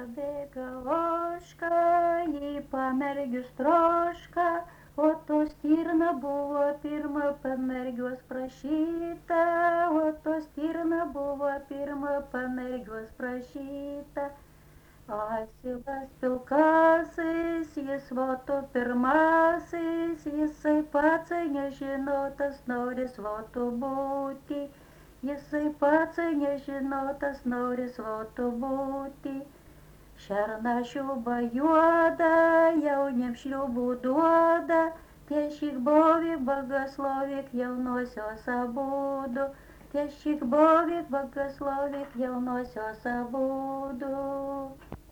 Prabėga ožka, jį pamergius troška, o to stirna buvo pirma pamergios prašyta, o to stirna buvo pirma pamergios prašyta. Asilas pilkasis, jis voto pirmasis, jisai pats nežinotas nori svotu būti, jisai pats nežinotas nori svotu būti. Šerna šliuba juoda, jauniem šliubų duoda, tiešik bovik bagoslovik jaunosios abudu, tiešik bovik bagoslovik jaunosios abudu.